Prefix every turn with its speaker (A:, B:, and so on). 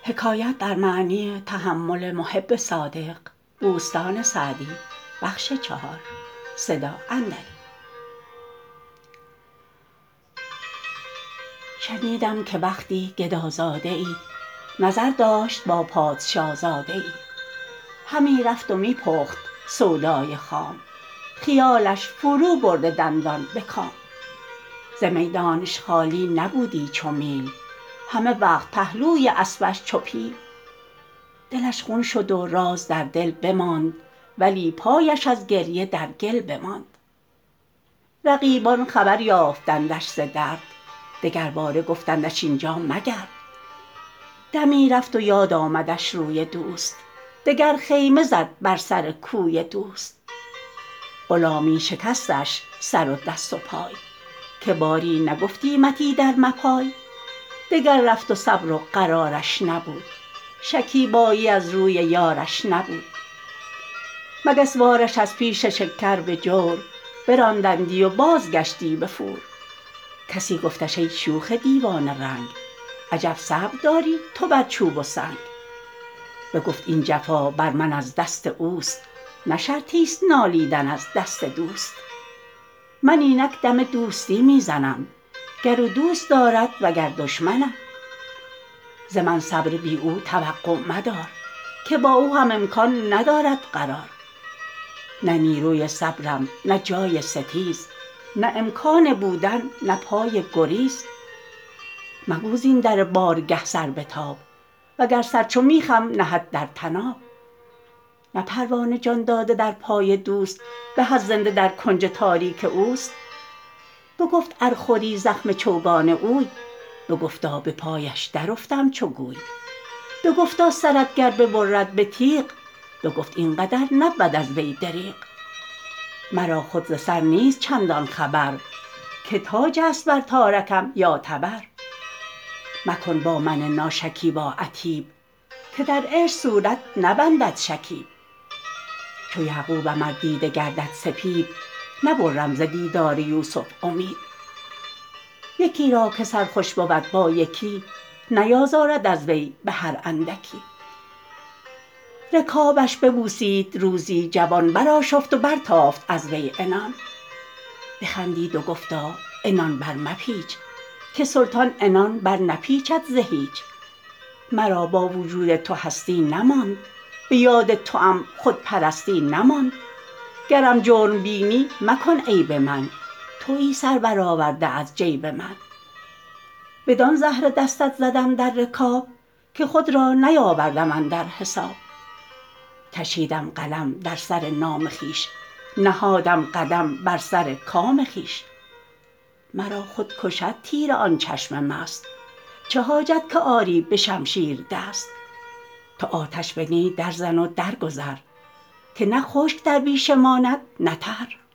A: شنیدم که وقتی گدازاده ای نظر داشت با پادشاه زاده ای همی رفت و می پخت سودای خام خیالش فرو برده دندان به کام ز میدانش خالی نبودی چو میل همه وقت پهلوی اسپش چو پیل دلش خون شد و راز در دل بماند ولی پایش از گریه در گل بماند رقیبان خبر یافتندش ز درد دگرباره گفتندش اینجا مگرد دمی رفت و یاد آمدش روی دوست دگر خیمه زد بر سر کوی دوست غلامی شکستش سر و دست و پای که باری نگفتیمتی در مپای دگر رفت و صبر و قرارش نبود شکیبایی از روی یارش نبود مگس وارش از پیش شکر به جور براندندی و بازگشتی به فور کسی گفتش ای شوخ دیوانه رنگ عجب صبر داری تو بر چوب و سنگ بگفت این جفا بر من از دست اوست نه شرطیست نالیدن از دست دوست من اینک دم دوستی می زنم گر او دوست دارد وگر دشمنم ز من صبر بی او توقع مدار که با او هم امکان ندارد قرار نه نیروی صبرم نه جای ستیز نه امکان بودن نه پای گریز مگو زین در بارگه سر بتاب وگر سر چو میخم نهد در طناب نه پروانه جان داده در پای دوست به از زنده در کنج تاریک اوست بگفت ار خوری زخم چوگان اوی بگفتا به پایش در افتم چو گوی بگفتا سرت گر ببرد به تیغ بگفت این قدر نبود از وی دریغ مرا خود ز سر نیست چندان خبر که تاجست بر تارکم یا تبر مکن با من ناشکیبا عتیب که در عشق صورت نبندد شکیب چو یعقوبم ار دیده گردد سپید نبرم ز دیدار یوسف امید یکی را که سرخوش بود با یکی نیازارد از وی به هر اندکی رکابش ببوسید روزی جوان برآشفت و برتافت از وی عنان بخندید و گفتا عنان بر مپیچ که سلطان عنان بر نپیچد ز هیچ مرا با وجود تو هستی نماند به یاد توام خودپرستی نماند گرم جرم بینی مکن عیب من تویی سر برآورده از جیب من بدان زهره دستت زدم در رکاب که خود را نیاوردم اندر حساب کشیدم قلم در سر نام خویش نهادم قدم بر سر کام خویش مرا خود کشد تیر آن چشم مست چه حاجت که آری به شمشیر دست تو آتش به نی در زن و در گذر که نه خشک در بیشه ماند نه تر